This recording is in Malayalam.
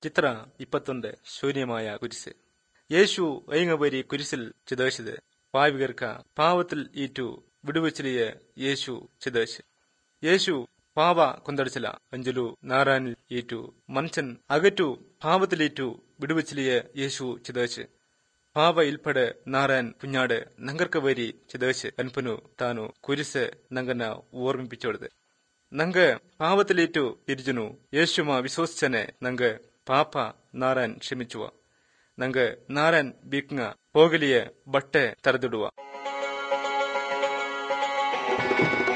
ಚಿತ್ರ 21 ശൂന്യമായ കുരിശ്. യേശു ಐಂಗಬರಿ കുരിശിൽ ചിതേശത് പാവികർക്ക പാവത്തിൽ ഈറ്റു വിടുവച്ചിലിയ യേശു ചിതേശ്. യേശു പാവ കൊന്തടിച്ചില അഞ്ചലു നാരായണിൽ ഈറ്റു മനുഷ്യൻ അകറ്റു പാവത്തിലീറ്റു വിടുവച്ചിലിയ യേശു ചിതേശ്. പാവ ഇൽപ്പടെ നാരായൺ കുഞ്ഞാട് നങ്കർക്ക വരി ചിതേശ് അൻപനു താനു കുരിശ് നങ്കന ഓർമ്മിപ്പിച്ചോടത്. നങ്ക പാവത്തിലേറ്റു തിരിജുನು യേശുമ വിശ്വസിച്ചനെ നങ്ക പാപ നാരായൺ ക്ഷമിച്ചുവ. നങ്ക നാരായൺ ബീക്ക പോകലിയ ಬಟ್ಟೆ ತರದಿಡುವ.